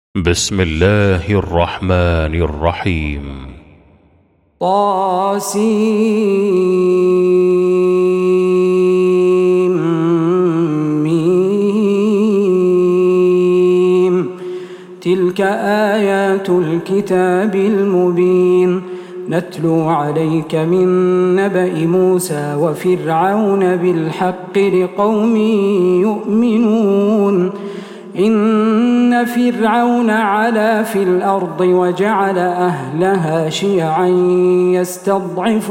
بسم الله الرحمن الرحيم. طاسيم. تلك آيات الكتاب المبين نتلو عليك من نبأ موسى وفرعون بالحق لقوم يؤمنون. إن فرعون علا في الأرض وجعل أهلها شيعا يستضعف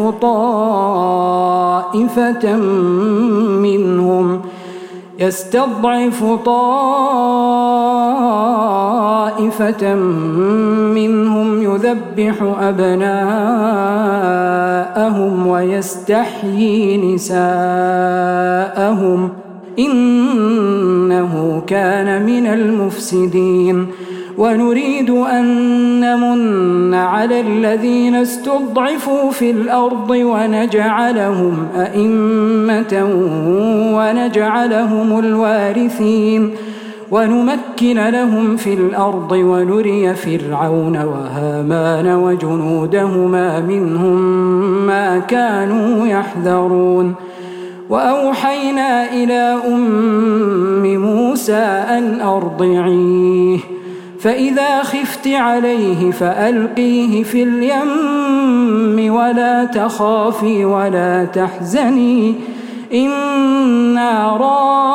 طائفة منهم يذبح أبناءهم ويستحيي نساءهم إنه كان من المفسدين. ونريد أن نمن على الذين استضعفوا في الأرض ونجعلهم أئمة ونجعلهم الوارثين ونمكن لهم في الأرض ونري فرعون وهامان وجنودهما منهم ما كانوا يحذرون. وأوحينا إلى أم موسى أن أرضعيه فإذا خفت عليه فألقيه في اليم ولا تخافي ولا تحزني إنا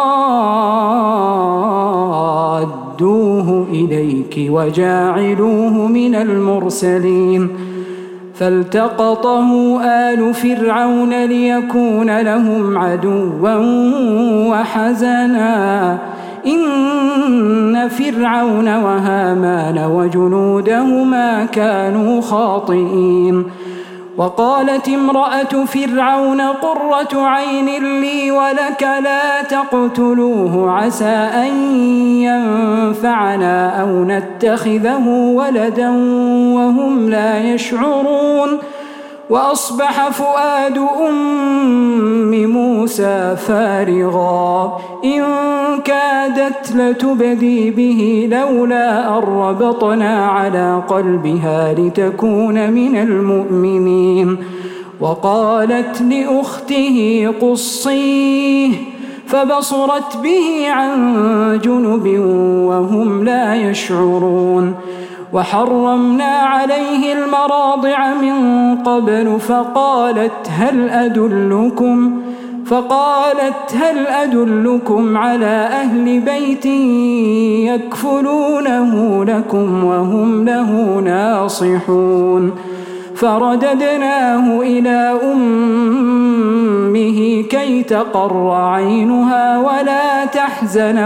رادوه إليك وجاعلوه من المرسلين. فالتقطه آل فرعون ليكون لهم عدوا وحزنا إن فرعون وهامان وجنودهما كانوا خاطئين. وقالت امرأة فرعون قرة عين لي ولك لا تقتلوه عسى أن ينفعنا أو نتخذه ولدا وهم لا يشعرون. وأصبح فؤاد أم موسى فارغا إن كادت لتبدي به لولا أن ربطنا على قلبها لتكون من المؤمنين. وقالت لأخته قصيه فبصرت به عن جنب وهم لا يشعرون. وحرمنا عليه المراضع من قبل فقالت هل أدلكم على أهل بيت يكفلونه لكم وهم له ناصحون. فرددناه إلى أمه كي تقر عينها ولا تحزن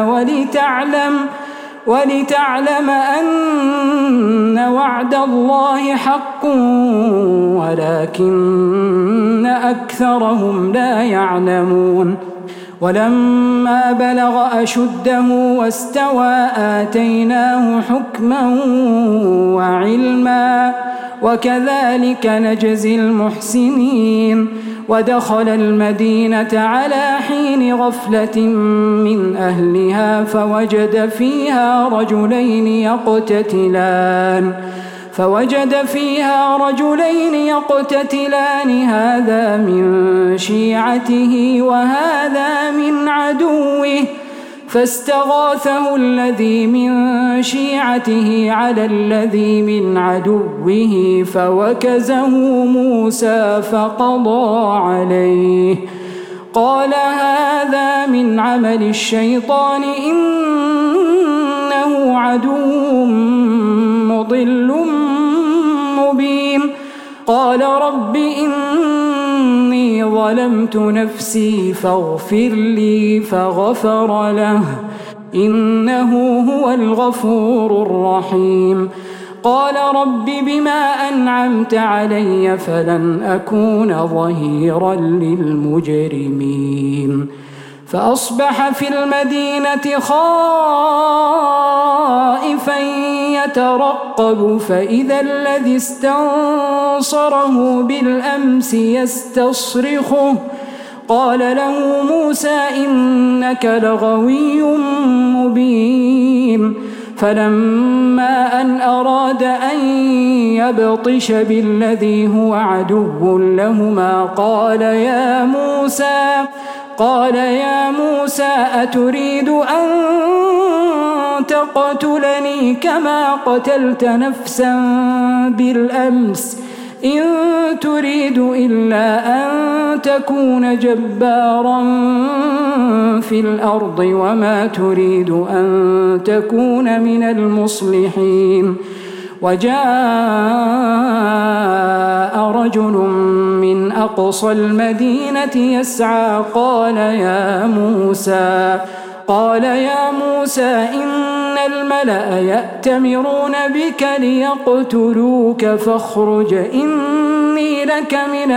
ولتعلم أن وعد الله حق ولكن أكثرهم لا يعلمون. ولما بلغ أشده واستوى آتيناه حكما وعلما وكذلك نجزي المحسنين. ودخل المدينة على حين غفلة من أهلها فوجد فيها رجلين يقتتلان هذا من شيعته وهذا من عدوه فاستغاثه الذي من شيعته على الذي من عدوه فوكزه موسى فقضى عليه. قال هذا من عمل الشيطان إنه عدو مضل مبين. قال رب إني ظلمت نفسي فاغفر لي فغفر له إنه هو الغفور الرحيم. قال رب بما أنعمت علي فلن أكون ظهيرا للمجرمين. فأصبح في المدينة خائفا يترقب فإذا الذي استنصره بالأمس يستصرخه قال له موسى إنك لغوي مبين فلما أن أراد أن يبطش بالذي هو عدو لهما قال يا موسى أتريد أن تقتلني كما قتلت نفسا بالأمس إن تريد إلا أن تكون جبارا في الأرض وما تريد أن تكون من المصلحين وجاء رجل من أقصى المدينة يسعى قال يا موسى إن الملأ يأتمرون بك ليقتلوك فاخرج إني لك من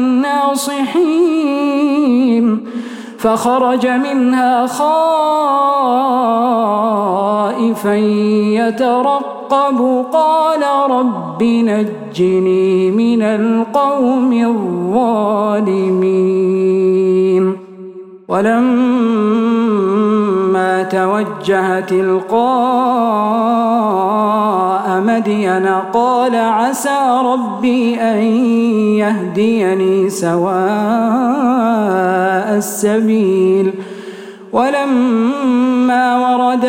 الناصحين فخرج منها خائفا يترقب قال رب نجني من القوم الظالمين ولما توجه تلقاء مدين قال عسى ربي أن يهديني سواء السبيل ولما ورد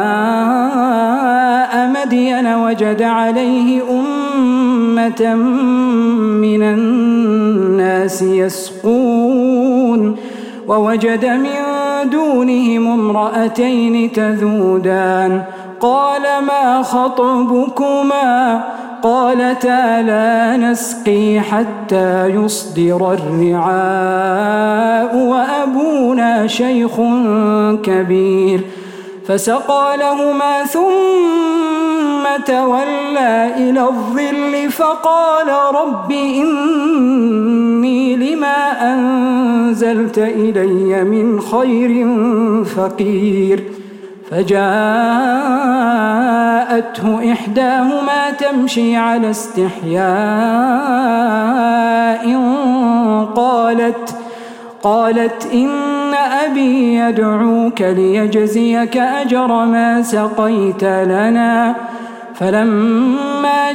ماء مدين وجد عليه أمة من الناس يسقون ووجد من دونهم امرأتين تذودان قال ما خطبكما قالتا لا نسقي حتى يصدر الرعاء وأبونا شيخ كبير فسقى لهما ثم تولى إلى الظل فقال رب إني لما أنزلت إلي من خير فقير فجاءته إحداهما تمشي على استحياء قالت إن أبي يدعوك ليجزيك أجر ما سقيت لنا فلما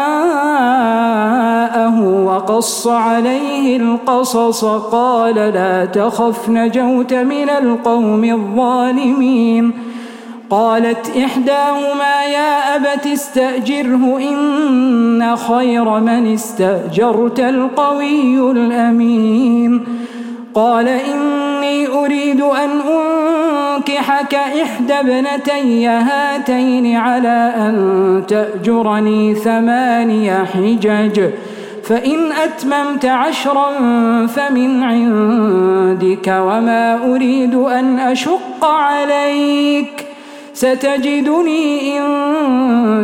جاءه وقص عليه القصص قال لا تخف نجوت من القوم الظالمين قالت إحداهما يا أبت استأجره إن خير من استأجرت القوي الأمين قال إني أريد أن أنكحك إحدى ابنتي هاتين على أن تأجرني 8 حجج فإن أتممت 10 فمن عندك وما أريد أن أشق عليك ستجدني إن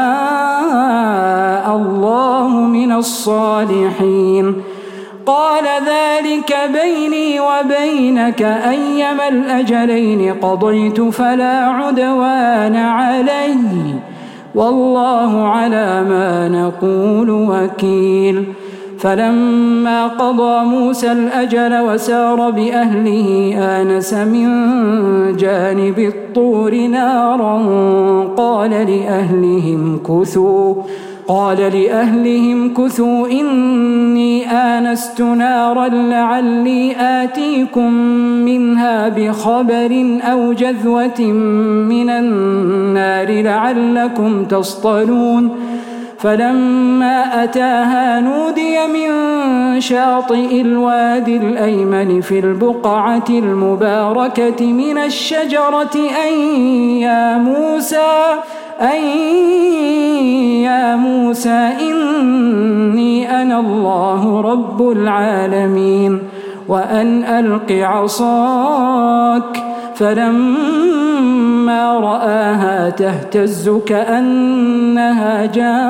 شاء الله من الصالحين قال ذلك بيني وبينك أيما الأجلين قضيت فلا عدوان علي والله على ما نقول وكيل فلما قضى موسى الأجل وسار بأهله آنس من جانب الطور نارا قال لأهلهم كثوا إني آنست نارا لعلي آتيكم منها بخبر أو جذوة من النار لعلكم تصطلون فلما أتاها نودي من شاطئ الوادي الأيمن في البقعة المباركة من الشجرة أن يا موسى إني أنا الله رب العالمين وأن ألق عصاك فلما رآها تهتز كأنها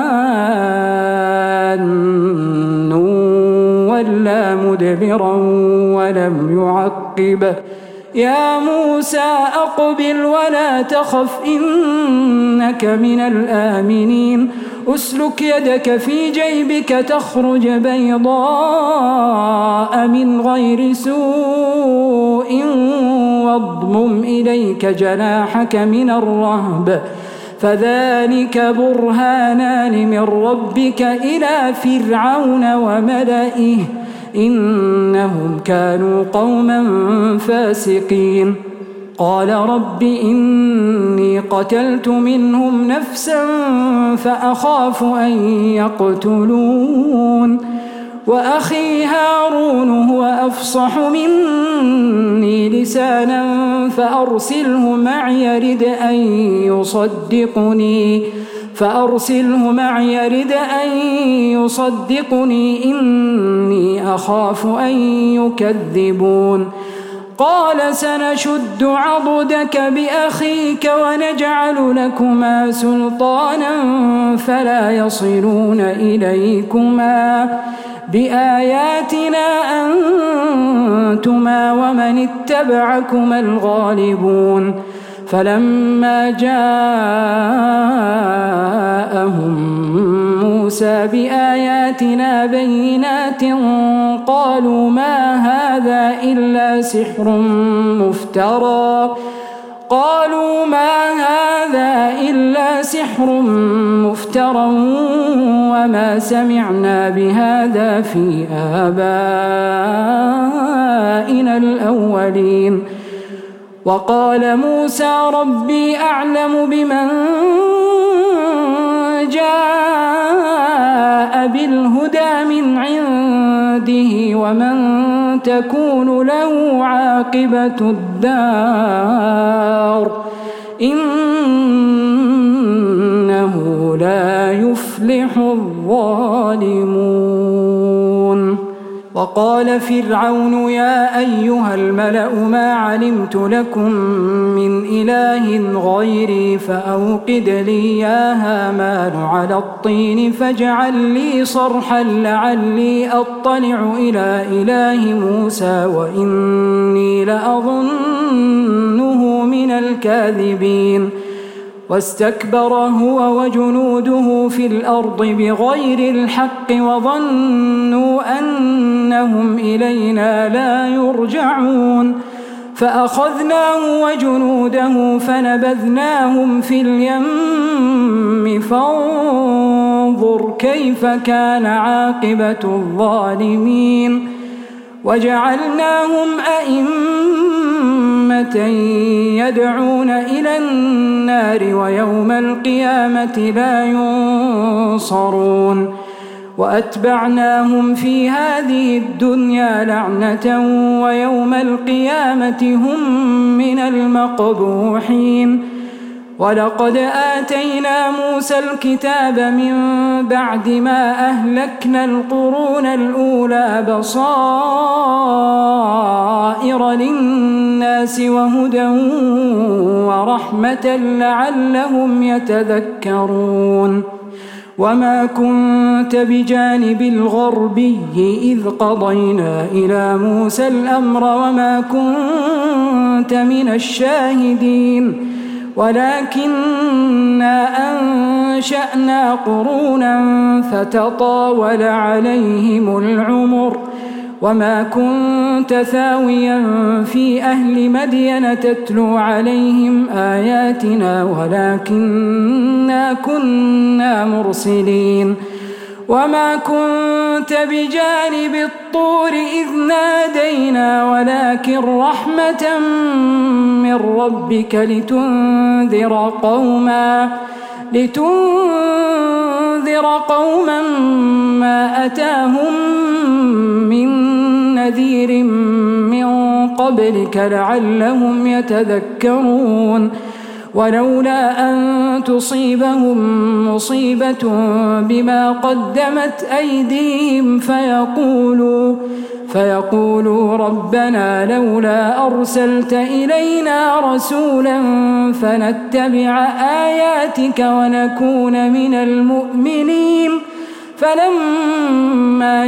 جان ولا مدبرا ولم يعقب يا موسى أقبل ولا تخف إنك من الآمنين أسلك يدك في جيبك تخرج بيضاء من غير سوء واضمم إليك جناحك من الرهب فذلك برهانان من ربك إلى فرعون وملئه إنهم كانوا قوما فاسقين قال رب إني قتلت منهم نفسا فأخاف أن يقتلون وأخي هارون هو أفصح مني لسانا فأرسله معي يرد أن يصدقني إني أخاف أن يكذبون قال سنشد عضدك بأخيك ونجعل لكما سلطانا فلا يصلون إليكما بآياتنا أنتما ومن اتبعكما الغالبون فلما جاءهم موسى بآياتنا بينات قالوا ما هذا إلا سحر مفترى وما سمعنا بهذا في آبائنا الأولين وقال موسى ربي أعلم بمن جاء بالهدى من عنده ومن تكون له عاقبة الدار إنه لا يفلح الظالمون وقال فرعون يا أيها الملأ ما علمت لكم من إله غيري فأوقد لي يا هامان على الطين فاجعل لي صرحا لعلي أطلع إلى إله موسى وإني لأظنه من الكاذبين واستكبر هو وجنوده في الأرض بغير الحق وظنوا أنهم إلينا لا يرجعون فأخذناه وجنوده فنبذناهم في اليم فانظر كيف كان عاقبة الظالمين وجعلناهم أئمة يدعون إلى النار ويوم القيامة لا ينصرون وأتبعناهم في هذه الدنيا لعنة ويوم القيامة هم من المقبوحين ولقد آتينا موسى الكتاب من بعد ما أهلكنا القرون الأولى بصائر للناس وهدى ورحمة لعلهم يتذكرون وما كنت بجانب الغربي إذ قضينا إلى موسى الأمر وما كنت من الشاهدين ولكننا أنشأنا قرونا فتطاول عليهم العمر وما كنت ثاويا في أهل مدين تتلو عليهم آياتنا ولكننا كنا مرسلين وما كنت بجانب الطور إذ نادينا ولكن رحمة من ربك لتنذر قوما ما أتاهم من نذير من قبلك لعلهم يتذكرون ولولا أن تصيبهم مصيبة بما قدمت أيديهم فيقولوا ربنا لولا أرسلت إلينا رسولا فنتبع آياتك ونكون من المؤمنين فلما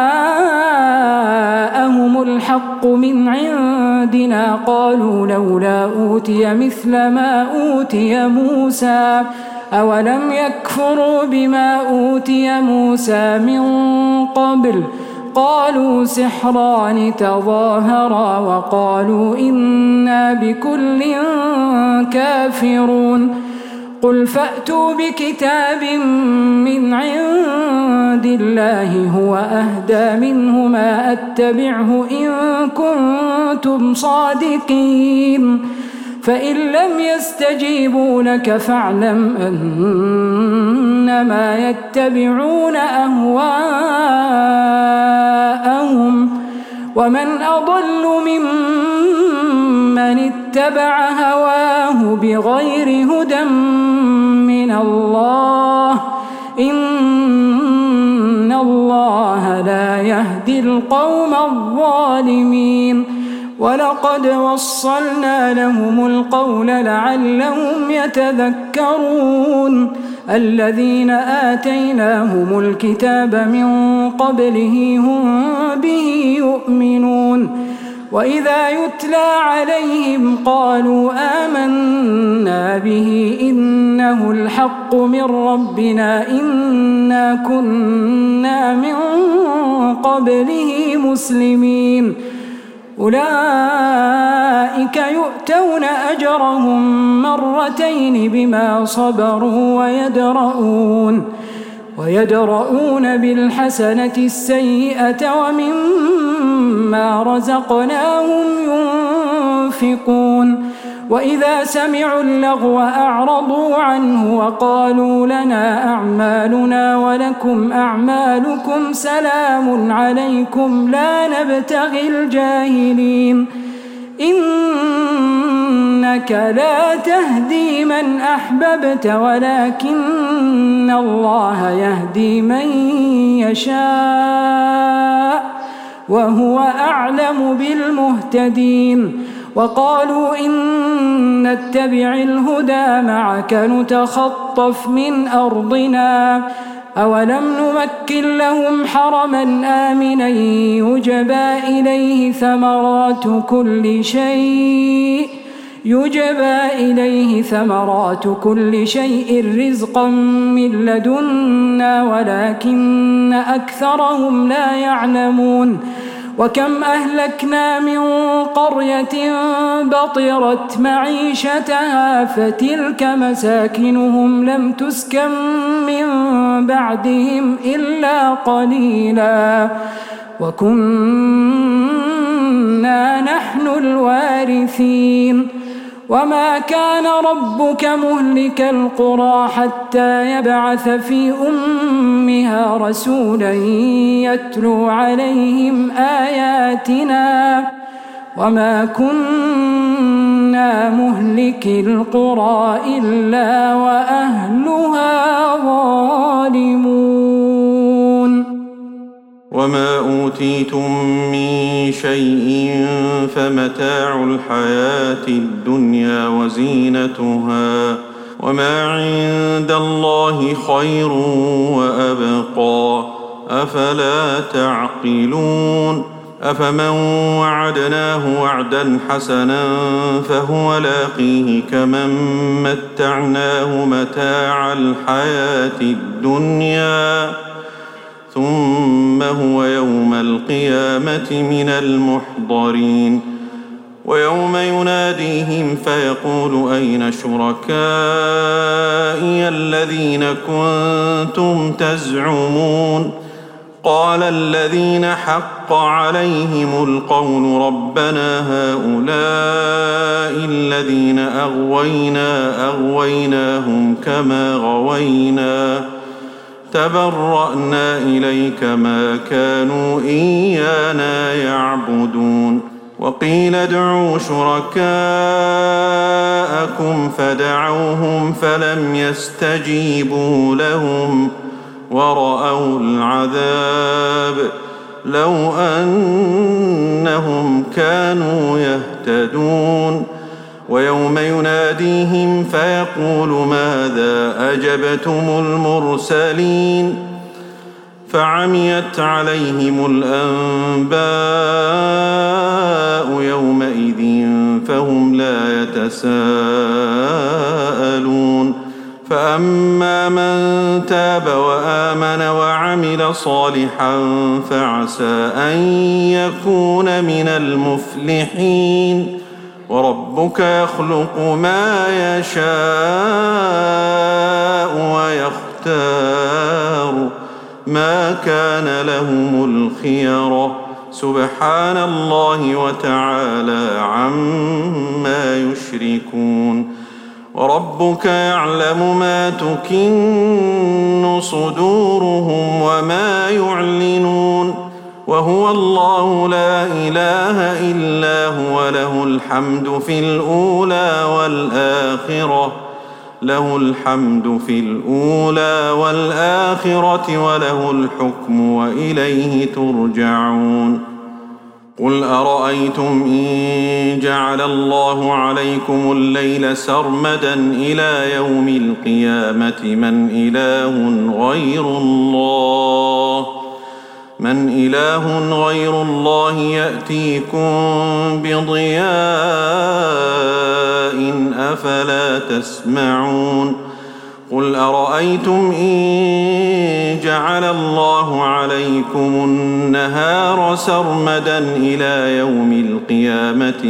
جاءهم الحق من عندنا قالوا لولا أوتي مثل ما أوتي موسى أولم يكفروا بما أوتي موسى من قبل قالوا سحران تظاهرا وقالوا إنا بكل كافرون قل فأتوا بكتاب من عند الله هو أهدى منه ما أتبعه إن كنتم صادقين فإن لم يستجيبوا لك فاعلم أنما يتبعون أهواءهم ومن أضل ممن اتبع هواه بغير هدى من الله إن الله لا يهدي القوم الظالمين ولقد وصلنا لهم القول لعلهم يتذكرون الذين آتيناهم الكتاب من قبله هم به يؤمنون وإذا يتلى عليهم قالوا آمنا به إنه الحق من ربنا إنا كنا من قبله مسلمين أولئك يؤتون أجرهم مرتين بما صبروا ويدرؤون بالحسنة السيئة ومما رزقناهم ينفقون وإذا سمعوا اللغو أعرضوا عنه وقالوا لنا أعمالنا ولكم أعمالكم سلام عليكم لا نبتغي الجاهلين إنك لا تهدي من أحببت ولكن الله يهدي من يشاء وهو أعلم بالمهتدين وقالوا إن نتبع الهدى معك نتخطف من أرضنا أولم نمكن لهم حرما آمنا يجبى إليه ثمرات كل شيء رزقا من لدنا ولكن أكثرهم لا يعلمون وكم أهلكنا من قرية بطرت معيشتها فتلك مساكنهم لم تسكن من بعدهم إلا قليلا وكنا نحن الوارثين وما كان ربك مهلك القرى حتى يبعث في أمها رسولا يتلو عليهم آياتنا وما كنا مهلك القرى إلا وأهلها ظالمون وما أوتيتم من شيء فمتاع الحياة الدنيا وزينتها وما عند الله خير وأبقى أفلا تعقلون أفمن وعدناه وعدا حسنا فهو لاقيه كمن متعناه متاع الحياة الدنيا ثم هو يوم القيامة من المحضرين ويوم يناديهم فيقول أين شركائي الذين كنتم تزعمون قال الذين حق عليهم القول ربنا هؤلاء الذين أغويناهم كما غوينا تبرأنا إليك ما كانوا إيانا يعبدون وقيل ادعوا شركاءكم فدعوهم فلم يستجيبوا لهم ورأوا العذاب لو أنهم كانوا يهتدون ويوم يناديهم فيقول ماذا أجبتم المرسلين فعميت عليهم الأنباء يومئذ فهم لا يتساءلون فأما من تاب وآمن وعمل صالحا فعسى أن يكون من المفلحين وربك يخلق ما يشاء ويختار ما كان لهم الخيرة سبحان الله وتعالى عما يشركون وربك يعلم ما تكن صدورهم وما يعلنون وهو الله لا إله إلا هو له الحمد في الأولى والآخرة وله الحكم وإليه ترجعون قل أرأيتم إن جعل الله عليكم الليل سرمدا إلى يوم القيامة من إله غير الله يأتيكم بضياء أفلا تسمعون قل أرأيتم إن جعل الله عليكم النهار سرمدا إلى يوم القيامة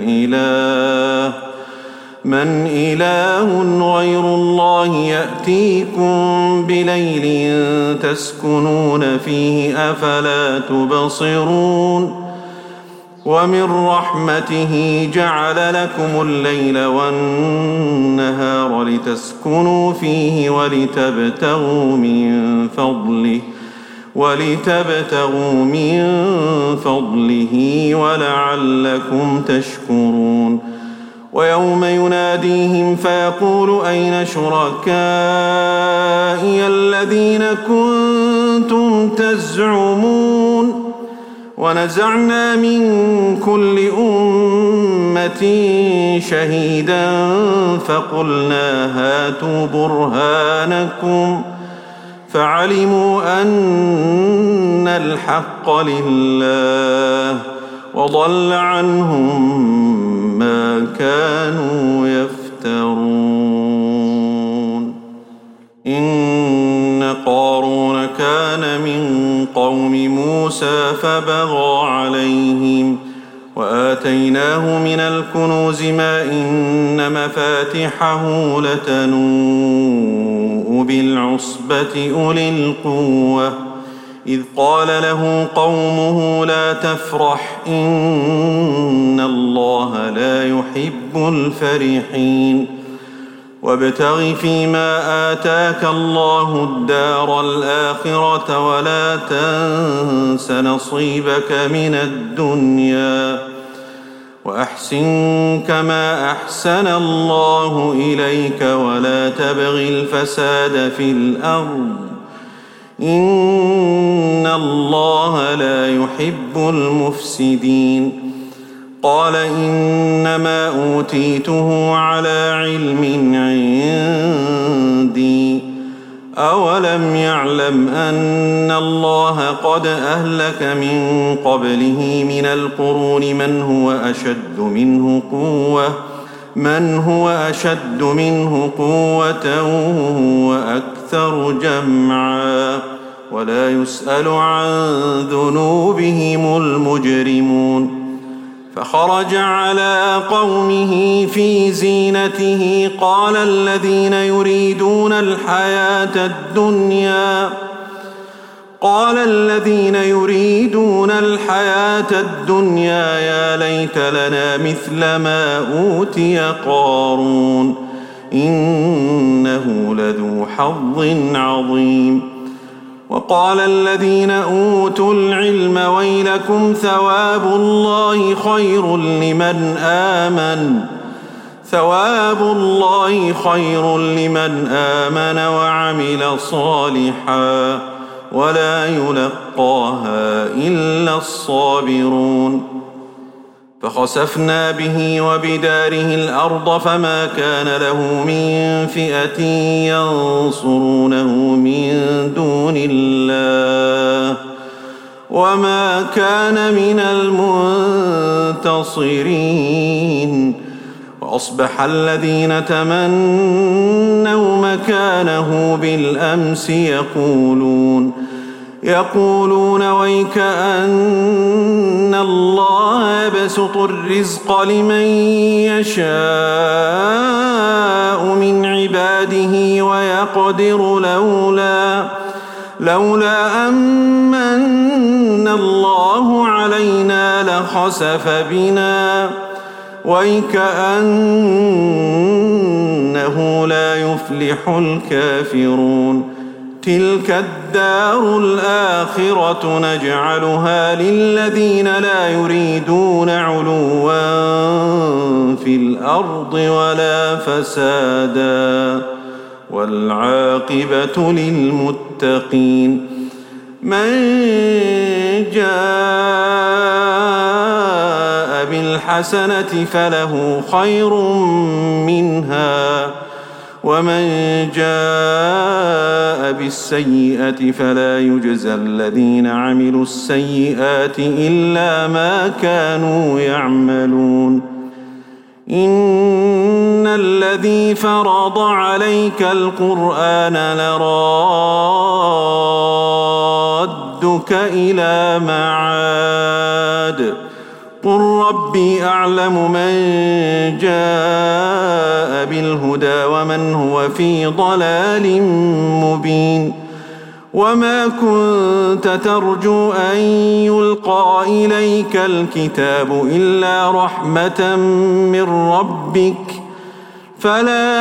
من إله غير الله يأتيكم بليل تسكنون فيه أفلا تبصرون ومن رحمته جعل لكم الليل والنهار لتسكنوا فيه ولتبتغوا من فضله ولعلكم تشكرون ويوم يناديهم فيقول أين شركائي الذين كنتم تزعمون ونزعنا من كل أمة شهيدا فقلنا هاتوا برهانكم فعلموا أن الحق لله وضل عنهم ما كانوا يفترون إن قارون كان من قوم موسى فبغى عليهم وآتيناه من الكنوز ما إن مفاتحه لتنوء بالعصبة أولي القوة إذ قال له قومه لا تفرح إن الله لا يحب الفرحين وابتغ فيما آتاك الله الدار الآخرة ولا تنس نصيبك من الدنيا وأحسن كما أحسن الله إليك ولا تبغ الفساد في الأرض إن الله لا يحب المفسدين قال إنما أوتيته على علم عندي أولم يعلم أن الله قد أهلك من قبله من القرون من هو أشد منه قوة وأكثر جمعا ولا يسأل عن ذنوبهم المجرمون فخرج على قومه في زينته قال الذين يريدون الحياة الدنيا يا ليت لنا مثل ما أوتي قارون إنه لذو حظ عظيم وقال الذين أوتوا العلم ويلكم ثواب الله خير لمن آمن وعمل صالحا ولا يلقاها إلا الصابرون فخسفنا به وبداره الأرض فما كان له من فئة ينصرونه من دون الله وما كان من المنتصرين وأصبح الذين تمنوا مكانه بالأمس يقولون ويك أن الله يبسط الرزق لمن يشاء من عباده ويقدر لولا أمن الله علينا لخسف بنا ويكأنه لا يفلح الكافرون تلك الدار الآخرة نجعلها للذين لا يريدون علوا في الأرض ولا فسادا والعاقبة للمتقين من جاء بالحسنة فله خير منها ومن جاء بالسيئة فلا يجزى الذين عملوا السيئات إلا ما كانوا يعملون إن الذي فرض عليك القرآن لرادك إلى معاد قل ربي أعلم من جاء بالهدى ومن هو في ضلال مبين وما كنت ترجو أن يلقى إليك الكتاب إلا رحمة من ربك فلا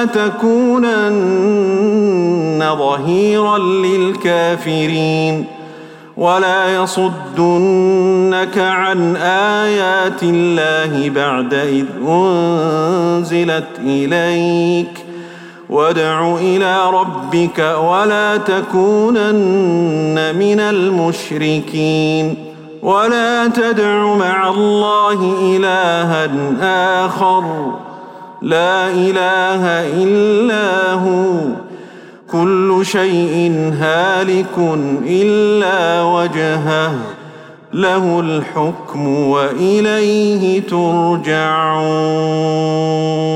تكونن ظهيرا للكافرين ولا يصدنك عن آيات الله بعد إذ أنزلت إليك وادع إلى ربك ولا تكونن من المشركين ولا تدع مع الله إلها آخر لا إله إلا هو كل شيء هالك إلا وجهه له الحكم وإليه ترجعون